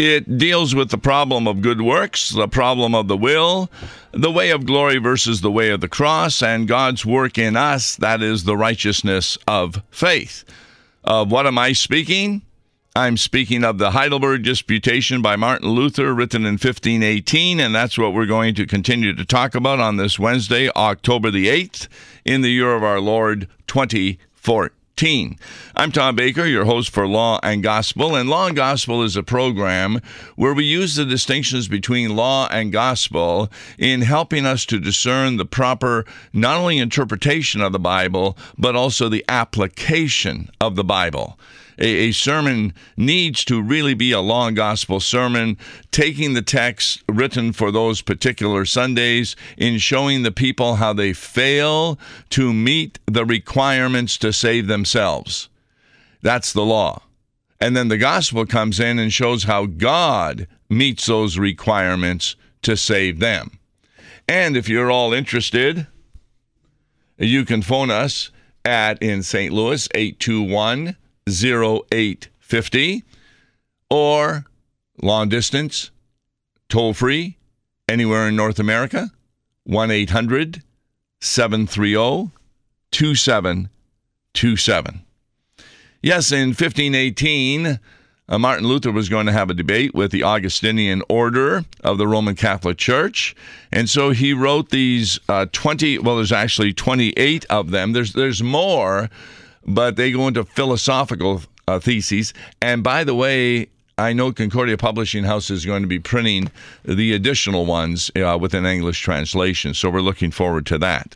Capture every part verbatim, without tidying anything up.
It deals with the problem of good works, the problem of the will, the way of glory versus the way of the cross, and God's work in us, that is the righteousness of faith. Of what am I speaking? I'm speaking of the Heidelberg Disputation by Martin Luther, written in fifteen eighteen, and that's what we're going to continue to talk about on this Wednesday, October the eighth, in the year of our Lord, twenty fourteen. I'm Tom Baker, your host for Law and Gospel, and Law and Gospel is a program where we use the distinctions between law and gospel in helping us to discern the proper, not only interpretation of the Bible, but also the application of the Bible. A, a sermon needs to really be a law and gospel sermon, taking the text written for those particular Sundays in showing the people how they fail to meet the requirements to save themselves. That's the law. And then the gospel comes in and shows how God meets those requirements to save them. And if you're all interested, you can phone us at, in Saint Louis, eight two one, zero eight five zero, or long distance, toll free, anywhere in North America, one eight hundred, seven three zero, two seven two seven. Yes, in fifteen eighteen, uh, Martin Luther was going to have a debate with the Augustinian order of the Roman Catholic Church, and so he wrote these uh, twenty, well, there's actually twenty-eight of them. There's, there's more, but they go into philosophical uh, theses. And by the way, I know Concordia Publishing House is going to be printing the additional ones uh, with an English translation, so we're looking forward to that.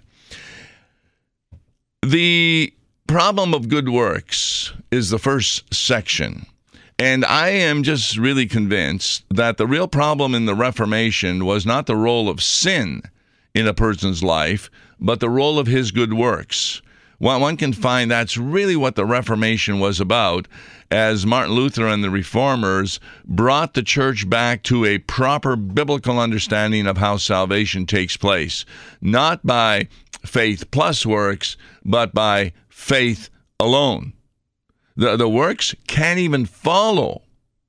The problem of good works is the first section. And I am just really convinced that the real problem in the Reformation was not the role of sin in a person's life, but the role of his good works. Well, one can find that's really what the Reformation was about, as Martin Luther and the Reformers brought the church back to a proper biblical understanding of how salvation takes place, not by faith plus works, but by faith alone. The, the works can't even follow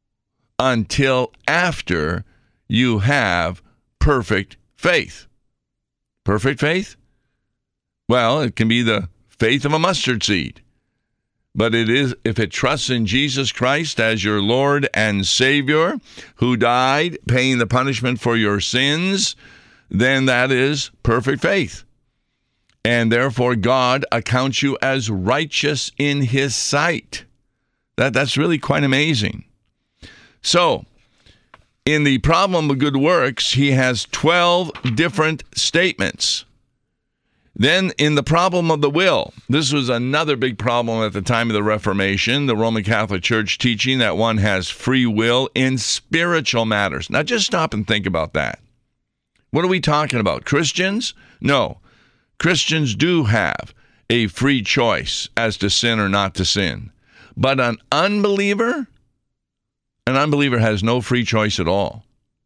until after you have perfect faith. Perfect faith? Well, it can be the faith of a mustard seed. But it is, if it trusts in Jesus Christ as your Lord and Savior, who died paying the punishment for your sins, then that is perfect faith. And therefore God accounts you as righteous in his sight. That, that's really quite amazing. So, in the problem of good works, he has twelve different statements. Then in the problem of the will, this was another big problem at the time of the Reformation, the Roman Catholic Church teaching that one has free will in spiritual matters. Now just stop and think about that. What are we talking about? Christians? No. Christians do have a free choice as to sin or not to sin. But an unbeliever, an unbeliever has no free choice at all,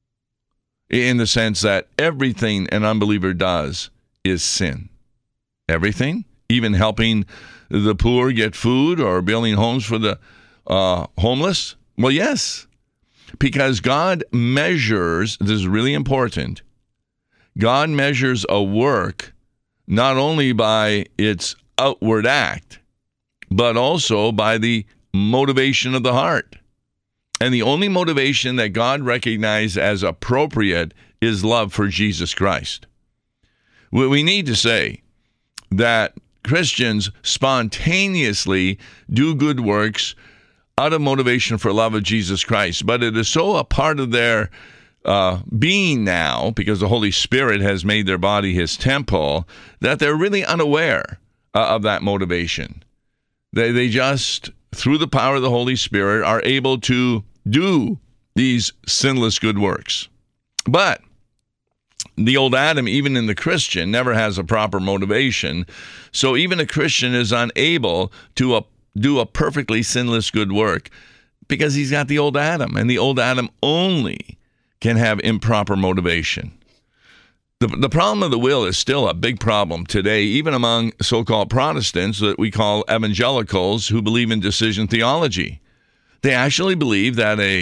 in the sense that everything an unbeliever does is sin. Everything, even helping the poor get food or building homes for the uh, homeless? Well, yes, because God measures, this is really important, God measures a work not only by its outward act, but also by the motivation of the heart. And the only motivation that God recognizes as appropriate is love for Jesus Christ. We need to say that Christians spontaneously do good works out of motivation for love of Jesus Christ, but it is so a part of their uh, being now, because the Holy Spirit has made their body his temple, that they're really unaware uh, of that motivation. They, they just, through the power of the Holy Spirit, are able to do these sinless good works. But the old Adam, even in the Christian, never has a proper motivation. So even a Christian is unable to uh, do a perfectly sinless good work because he's got the old Adam, and the old Adam only can have improper motivation. The, the problem of the will is still a big problem today, even among so-called Protestants that we call evangelicals who believe in decision theology. They actually believe that a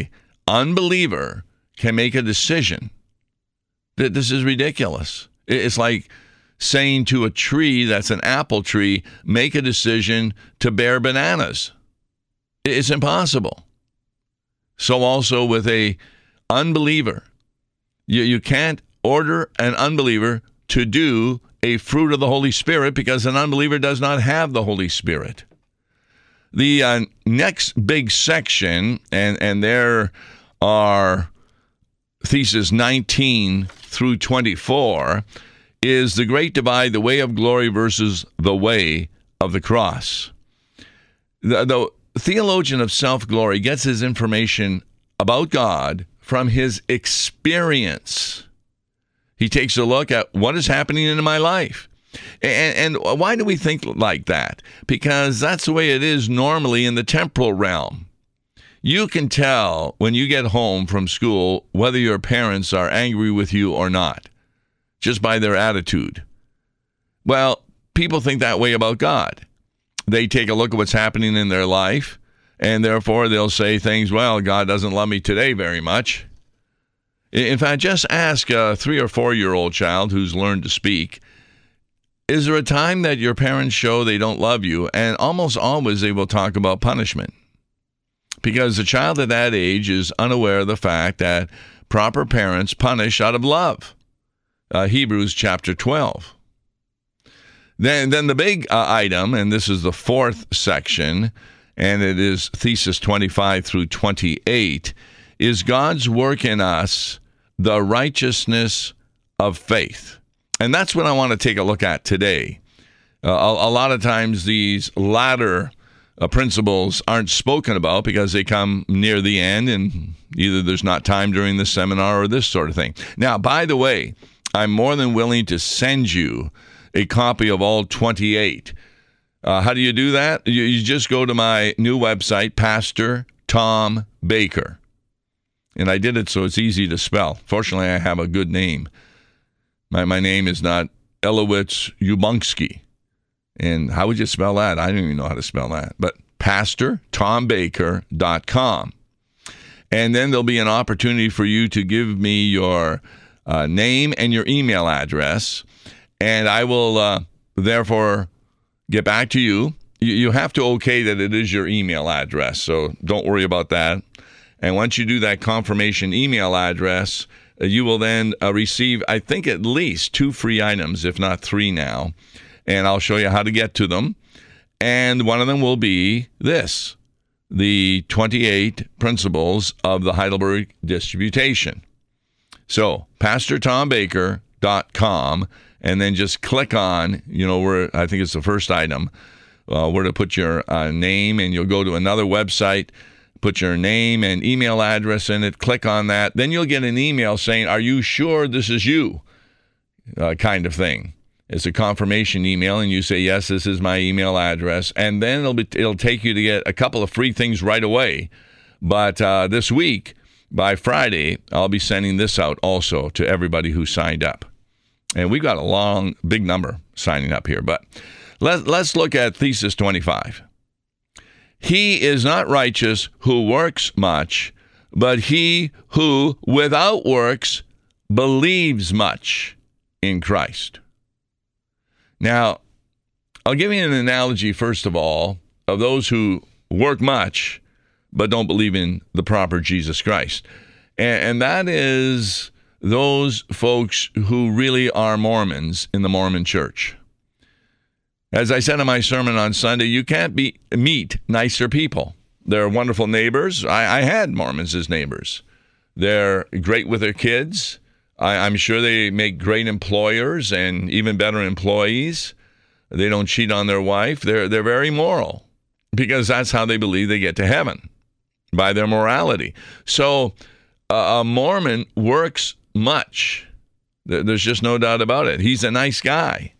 unbeliever can make a decision that this is ridiculous. It's like saying to a tree that's an apple tree, make a decision to bear bananas. It's impossible. So also with a unbeliever, you, you can't order an unbeliever to do a fruit of the Holy Spirit because an unbeliever does not have the Holy Spirit. The uh, next big section, and, and there are theses nineteen through twenty-four, is the great divide, the way of glory versus the way of the cross. The, the theologian of self-glory gets his information about God from his experience. He takes a look at what is happening in my life. And, and why do we think like that? Because that's the way it is normally in the temporal realm. You can tell when you get home from school whether your parents are angry with you or not, just by their attitude. Well, people think that way about God. They take a look at what's happening in their life, and therefore they'll say things, well, God doesn't love me today very much. In fact, just ask a three or four-year-old child who's learned to speak, is there a time that your parents show they don't love you? And almost always they will talk about punishment. Because the child at that age is unaware of the fact that proper parents punish out of love. Uh, Hebrews chapter twelve. Then, then the big uh, item, and this is the fourth section, and it is thesis twenty-five through twenty-eight, is God's work in us, the righteousness of faith. And that's what I want to take a look at today. Uh, a, a lot of times these latter uh, principles aren't spoken about because they come near the end, and either there's not time during the seminar or this sort of thing. Now, by the way, I'm more than willing to send you a copy of all twenty-eight. Uh, how do you do that? You, you just go to my new website, Pastor Tom Baker. And I did it so it's easy to spell. Fortunately, I have a good name. My my name is not Elowitz Ubunksky. And how would you spell that? I don't even know how to spell that. But pastor tom baker dot com. And then there'll be an opportunity for you to give me your uh, name and your email address. And I will, uh, therefore, get back to you. you. You have to okay that it is your email address, so don't worry about that. And once you do that confirmation email address, uh, you will then uh, receive, I think, at least two free items, if not three now. And I'll show you how to get to them. And one of them will be this, the twenty-eight principles of the Heidelberg Disputation. So, pastor tom baker dot com. And then just click on, you know, where I think it's the first item, uh, where to put your uh, name, and you'll go to another website, put your name and email address in it, click on that. Then you'll get an email saying, are you sure this is you? Uh, kind of thing. It's a confirmation email, and you say, yes, this is my email address. And then it'll be, it'll take you to get a couple of free things right away. But uh, this week, by Friday, I'll be sending this out also to everybody who signed up. And we've got a long, big number signing up here. But let, let's look at thesis twenty-five. He is not righteous who works much, but he who without works believes much in Christ. Now, I'll give you an analogy, first of all, of those who work much, but don't believe in the proper Jesus Christ. And, and that is those folks who really are Mormons in the Mormon Church. As I said in my sermon on Sunday, you can't be, meet nicer people. They're wonderful neighbors. I, I had Mormons as neighbors. They're great with their kids. I, I'm sure they make great employers and even better employees. They don't cheat on their wife. They're, they're very moral because that's how they believe they get to heaven, by their morality. So uh, a Mormon works much. There's just no doubt about it. He's a nice guy.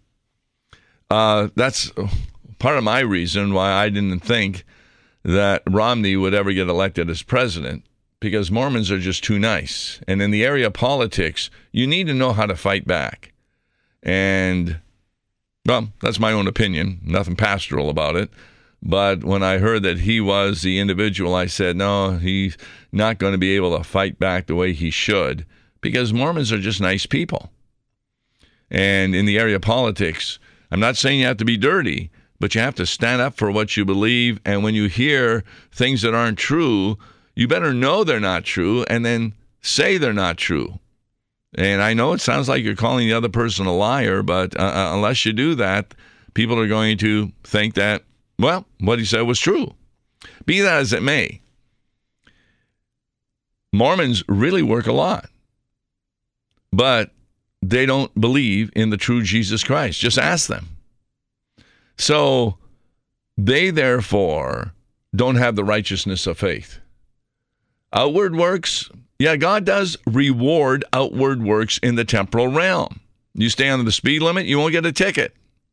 Uh, that's part of my reason why I didn't think that Romney would ever get elected as president, because Mormons are just too nice. And in the area of politics, you need to know how to fight back. And, well, that's my own opinion. Nothing pastoral about it. But when I heard that he was the individual, I said, no, he's not going to be able to fight back the way he should, because Mormons are just nice people. And in the area of politics, I'm not saying you have to be dirty, but you have to stand up for what you believe. And when you hear things that aren't true, you better know they're not true and then say they're not true. And I know it sounds like you're calling the other person a liar, but uh, unless you do that, people are going to think that, well, what he said was true. Be that as it may, Mormons really work a lot, but they don't believe in the true Jesus Christ. Just ask them. So they, therefore, don't have the righteousness of faith. Outward works, yeah, God does reward outward works in the temporal realm. You stay under the speed limit, you won't get a ticket.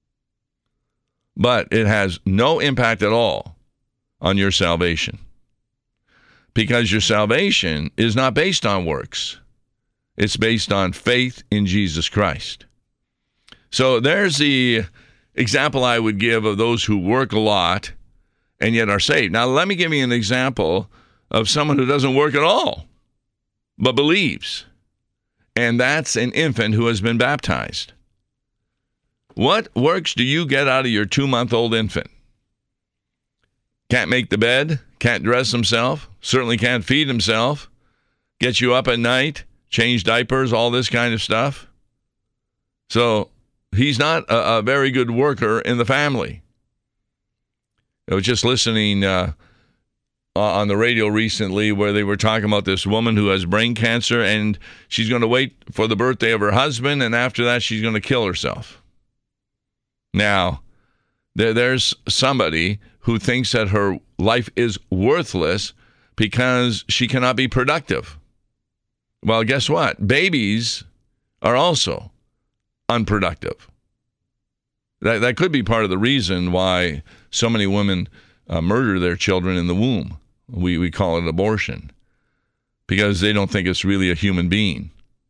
But it has no impact at all on your salvation, because your salvation is not based on works. It's based on faith in Jesus Christ. So there's the example I would give of those who work a lot and yet are saved. Now, let me give you an example of someone who doesn't work at all, but believes. And that's an infant who has been baptized. What works do you get out of your two-month-old infant? Can't make the bed, can't dress himself, certainly can't feed himself, get you up at night, change diapers, all this kind of stuff. So he's not a, a very good worker in the family. I was just listening uh, on the radio recently where they were talking about this woman who has brain cancer, and she's going to wait for the birthday of her husband, and after that she's going to kill herself. Now, there, there's somebody who thinks that her life is worthless because she cannot be productive. Well, guess what? Babies are also unproductive. That that could be part of the reason why so many women uh, murder their children in the womb. We we call it abortion, because they don't think it's really a human being.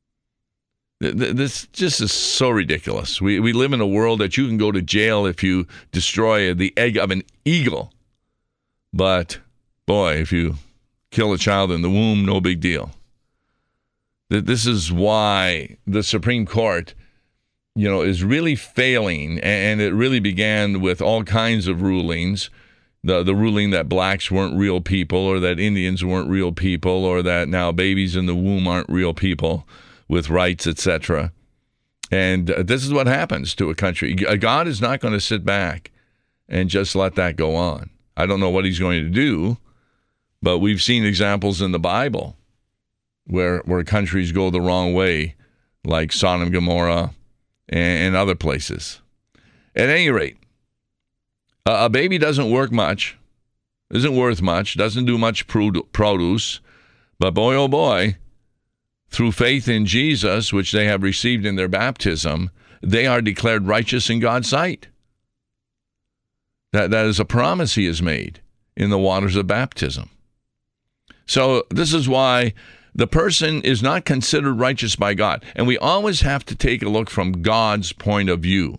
This just is so ridiculous. We we live in a world that you can go to jail if you destroy the egg of an eagle. But, boy, if you kill a child in the womb, no big deal. This is why the Supreme Court, you know, is really failing, and it really began with all kinds of rulings. The the ruling that blacks weren't real people, or that Indians weren't real people, or that now babies in the womb aren't real people with rights, et cetera. And uh, this is what happens to a country. God is not going to sit back and just let that go on. I don't know what he's going to do, but we've seen examples in the Bible where where countries go the wrong way, like Sodom and Gomorrah and, and other places. At any rate, a, a baby doesn't work much, isn't worth much, doesn't do much produce, but boy, oh boy, through faith in Jesus, which they have received in their baptism, they are declared righteous in God's sight. That, that is a promise he has made in the waters of baptism. So this is why the person is not considered righteous by God. And we always have to take a look from God's point of view.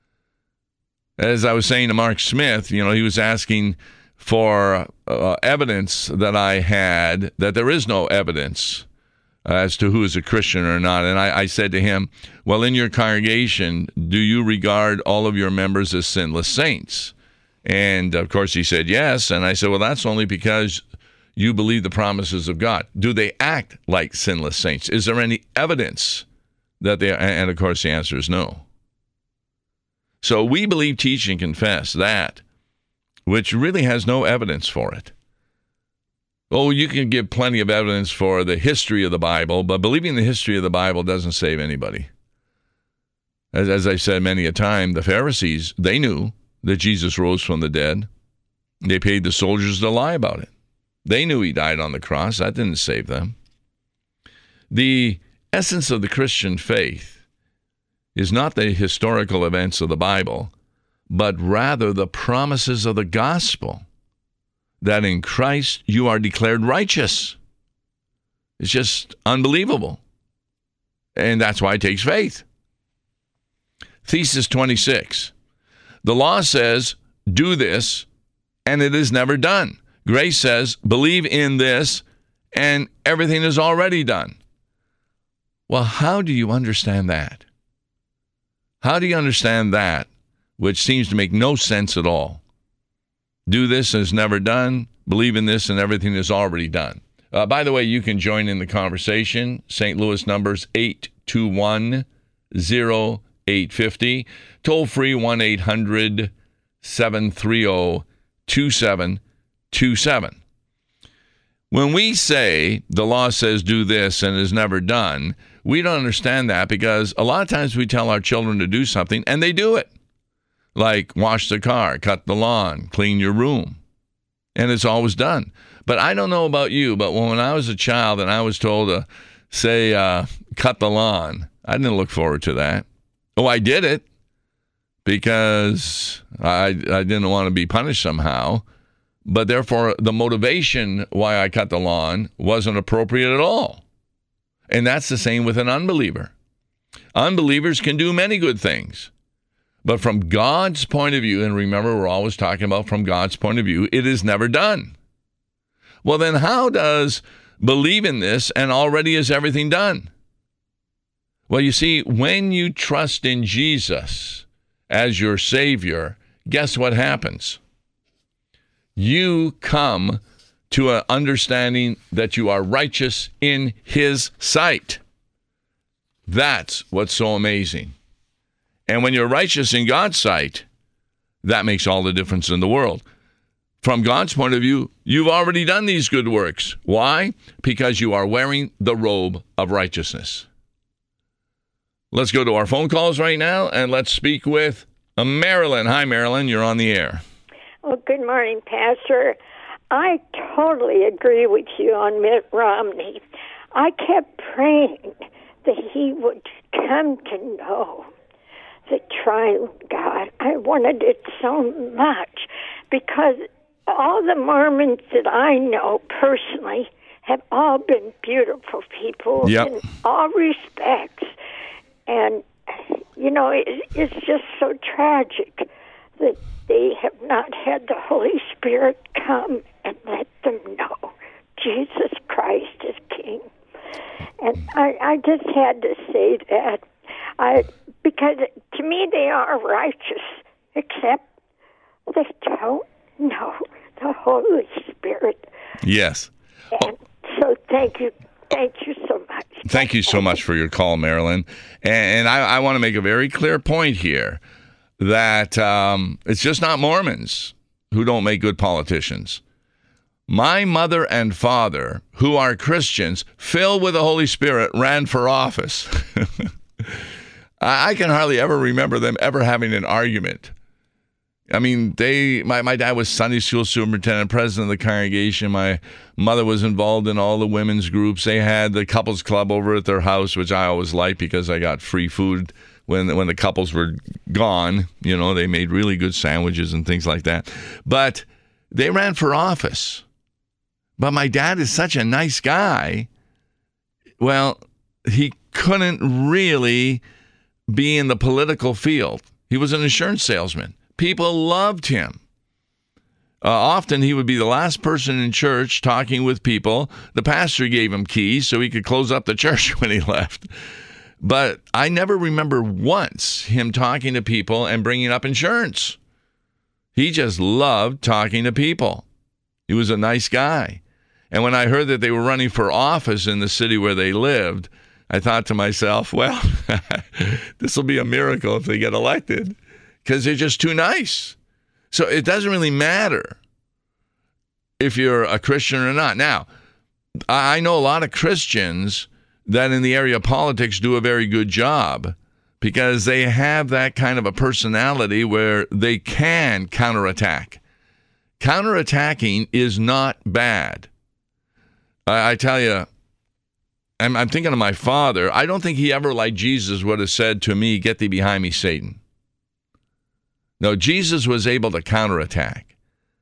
As I was saying to Mark Smith, you know, he was asking for uh, evidence that I had, that there is no evidence as to who is a Christian or not. And I, I said to him, well, in your congregation, do you regard all of your members as sinless saints? And, of course, he said yes. And I said, well, that's only because you believe the promises of God. Do they act like sinless saints? Is there any evidence that they are? And, of course, the answer is no. So we believe, teach, and confess that which really has no evidence for it. Oh, you can give plenty of evidence for the history of the Bible, but believing the history of the Bible doesn't save anybody. As, as I said many a time, the Pharisees, they knew that Jesus rose from the dead. They paid the soldiers to lie about it. They knew he died on the cross. That didn't save them. The essence of the Christian faith is not the historical events of the Bible, but rather the promises of the gospel, that in Christ you are declared righteous. It's just unbelievable. And that's why it takes faith. Thesis twenty-six. The law says, do this, and it is never done. Grace says, believe in this, and everything is already done. Well, how do you understand that? How do you understand that, which seems to make no sense at all? Do this and it's never done. Believe in this and everything is already done. Uh, by the way, you can join in the conversation. Saint Louis numbers eight two one, oh eight five oh. Toll free one eight hundred, seven three zero, two seven two seven. When we say the law says do this and is never done, we don't understand that because a lot of times we tell our children to do something and they do it. Like wash the car, cut the lawn, clean your room. And it's always done. But I don't know about you, but when I was a child and I was told to, say, uh, cut the lawn, I didn't look forward to that. Oh, I did it because I, I didn't want to be punished somehow. But therefore, the motivation why I cut the lawn wasn't appropriate at all. And that's the same with an unbeliever. Unbelievers can do many good things. But from God's point of view, and remember, we're always talking about from God's point of view, it is never done. Well, then how does believe in this and already is everything done? Well, you see, when you trust in Jesus as your Savior, guess what happens? You come to an understanding that you are righteous in His sight. That's what's so amazing. And when you're righteous in God's sight, that makes all the difference in the world. From God's point of view, you've already done these good works. Why? Because you are wearing the robe of righteousness. Let's go to our phone calls right now, and let's speak with Marilyn. Hi, Marilyn. You're on the air. Well, good morning, Pastor. I totally agree with you on Mitt Romney. I kept praying that he would come to know the triune God. I wanted it so much because all the Mormons that I know personally have all been beautiful people yep. in all respects. And, you know, it, it's just so tragic that they have not had the Holy Spirit come and let them know Jesus Christ is King. And I, I just had to say that. I because to me they are righteous, except they don't know the Holy Spirit. Yes. And so thank you. Thank you so much. Thank you so much for your call, Marilyn. And I, I want to make a very clear point here that um, it's just not Mormons who don't make good politicians. My mother and father, who are Christians, filled with the Holy Spirit, ran for office. I can hardly ever remember them ever having an argument. I mean, they. My, my dad was Sunday school superintendent, president of the congregation. My mother was involved in all the women's groups. They had the couples club over at their house, which I always liked because I got free food when when the couples were gone. You know, they made really good sandwiches and things like that. But they ran for office. But my dad is such a nice guy. Well, he couldn't really be in the political field. He was an insurance salesman. People loved him. Uh, often he would be the last person in church talking with people. The pastor gave him keys so he could close up the church when he left. But I never remember once him talking to people and bringing up insurance. He just loved talking to people. He was a nice guy. And when I heard that they were running for office in the city where they lived, I thought to myself, well, this will be a miracle if they get elected because they're just too nice. So it doesn't really matter if you're a Christian or not. Now, I know a lot of Christians that in the area of politics do a very good job because they have that kind of a personality where they can counterattack. Counterattacking is not bad. I, I tell you, I'm, I'm thinking of my father. I don't think he ever, like Jesus, would have said to me, "Get thee behind me, Satan." No, Jesus was able to counterattack.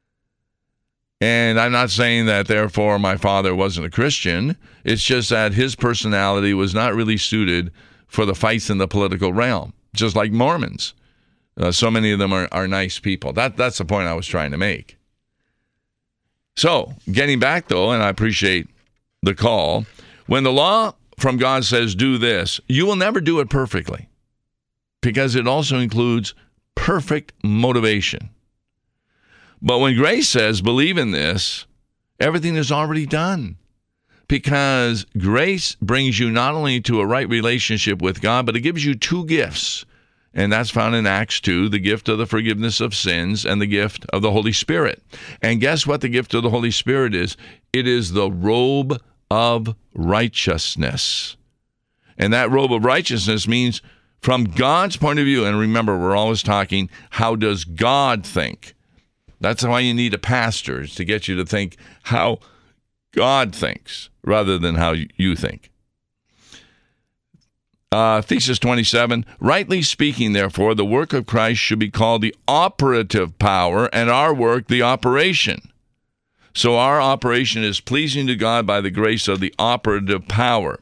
And I'm not saying that, therefore, my father wasn't a Christian. It's just that his personality was not really suited for the fights in the political realm, just like Mormons. Uh, so many of them are, are nice people. That That's the point I was trying to make. So, getting back, though, and I appreciate the call, when the law from God says do this, you will never do it perfectly, because it also includes perfect motivation. But when grace says believe in this, everything is already done, because grace brings you not only to a right relationship with God, but it gives you two gifts. And that's found in Acts two, the gift of the forgiveness of sins and the gift of the Holy Spirit. And guess what the gift of the Holy Spirit is? It is the robe of righteousness. And that robe of righteousness means from God's point of view, and remember, we're always talking, how does God think? That's why you need a pastor, is to get you to think how God thinks rather than how you think. Uh, thesis twenty-seven, rightly speaking, therefore, the work of Christ should be called the operative power, and our work the operation. So our operation is pleasing to God by the grace of the operative power.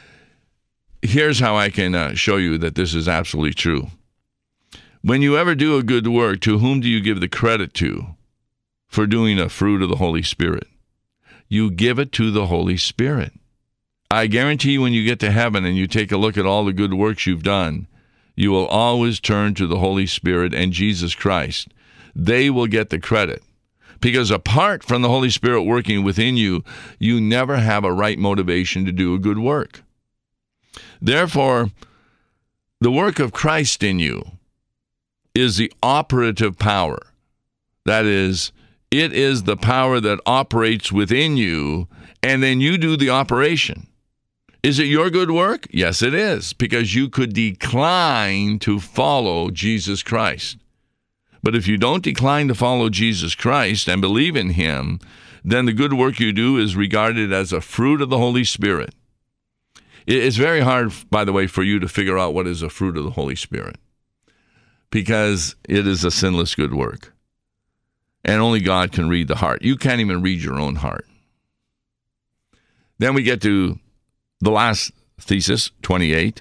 Here's how I can uh, show you that this is absolutely true. When you ever do a good work, to whom do you give the credit to for doing a fruit of the Holy Spirit? You give it to the Holy Spirit. I guarantee you, when you get to heaven and you take a look at all the good works you've done, you will always turn to the Holy Spirit and Jesus Christ. They will get the credit. Because apart from the Holy Spirit working within you, you never have a right motivation to do a good work. Therefore, the work of Christ in you is the operative power. That is, it is the power that operates within you, and then you do the operation. Is it your good work? Yes, it is, because you could decline to follow Jesus Christ. But if you don't decline to follow Jesus Christ and believe in him, then the good work you do is regarded as a fruit of the Holy Spirit. It's very hard, by the way, for you to figure out what is a fruit of the Holy Spirit, because it is a sinless good work. And only God can read the heart. You can't even read your own heart. Then we get to the last thesis, twenty-eight.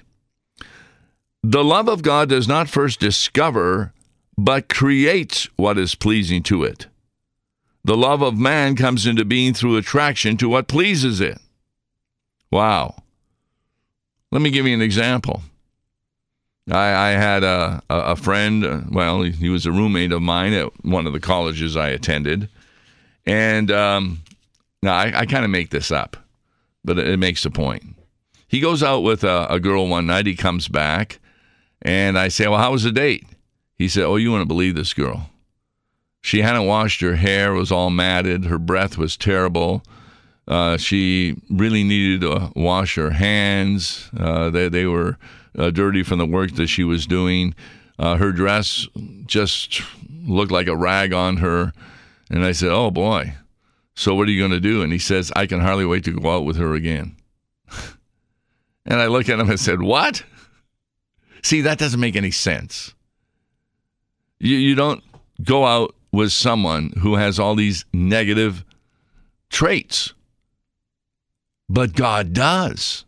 The love of God does not first discover, but creates what is pleasing to it. The love of man comes into being through attraction to what pleases it. Wow. Let me give you an example. I, I had a, a friend, well, he was a roommate of mine at one of the colleges I attended. And um, now I, I kind of make this up, but it makes the point. He goes out with a, a girl one night. He comes back, and I say, well, how was the date? He said, oh, you wouldn't believe this girl. She hadn't washed her hair, was all matted. Her breath was terrible. Uh, she really needed to wash her hands. Uh, they, they were uh, dirty from the work that she was doing. Uh, her dress just looked like a rag on her. And I said, oh, boy. So what are you going to do? And he says, I can hardly wait to go out with her again. And I looked at him and said, what? See, that doesn't make any sense. You, you don't go out with someone who has all these negative traits. But God does.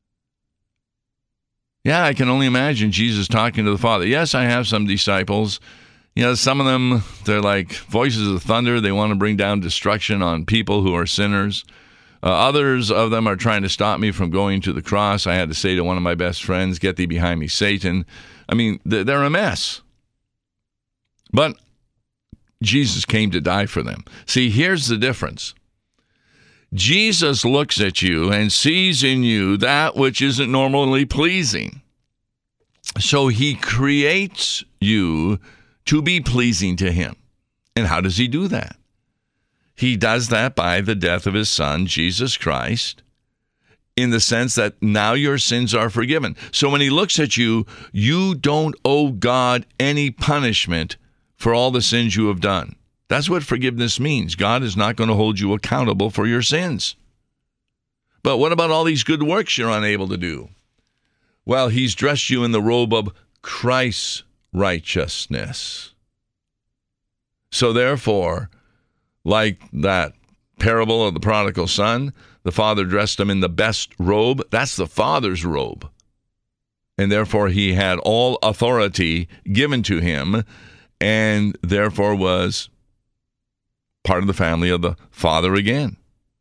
Yeah, I can only imagine Jesus talking to the Father. Yes, I have some disciples. You know, some of them, they're like voices of thunder. They want to bring down destruction on people who are sinners. Uh, others of them are trying to stop me from going to the cross. I had to say to one of my best friends, get thee behind me, Satan. I mean, they're a mess. But Jesus came to die for them. See, here's the difference. Jesus looks at you and sees in you that which isn't normally pleasing. So he creates you to be pleasing to him. And how does he do that? He does that by the death of his Son, Jesus Christ, in the sense that now your sins are forgiven. So when he looks at you, you don't owe God any punishment for all the sins you have done. That's what forgiveness means. God is not going to hold you accountable for your sins. But what about all these good works you're unable to do? Well, he's dressed you in the robe of Christ's righteousness. So therefore, like that parable of the prodigal son, the father dressed him in the best robe. That's the father's robe. And therefore he had all authority given to him, and therefore was part of the family of the Father again.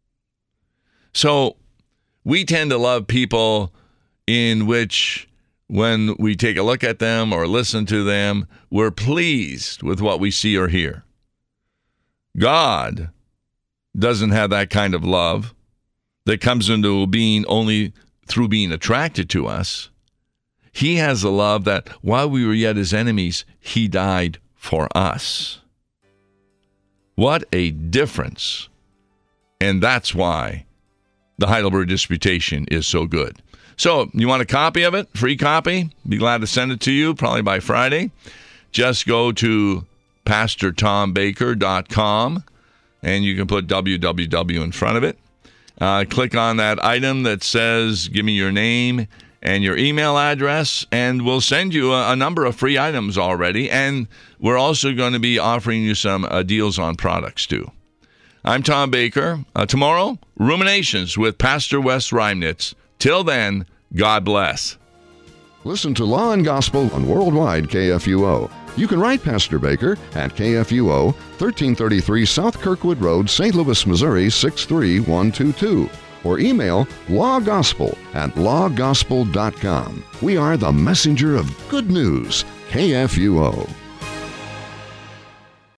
So we tend to love people in which, when we take a look at them or listen to them, we're pleased with what we see or hear. God doesn't have that kind of love that comes into being only through being attracted to us. He has a love that while we were yet his enemies, he died for us. What a difference. And that's why the Heidelberg Disputation is so good. So, you want a copy of it? Free copy? Be glad to send it to you, probably by Friday. Just go to pastor tom baker dot com, and you can put W W W in front of it. Uh, click on that item that says, give me your name and your email address, and we'll send you a, a number of free items already. And we're also going to be offering you some uh, deals on products, too. I'm Tom Baker. Uh, tomorrow, Ruminations with Pastor Wes Reimnitz. Till then, God bless. Listen to Law and Gospel on Worldwide K F U O. You can write Pastor Baker at K F U O, thirteen thirty-three South Kirkwood Road, Saint Louis, Missouri, six three one two two. Or email lawgospel at law gospel dot com. We are the messenger of good news, K F U O.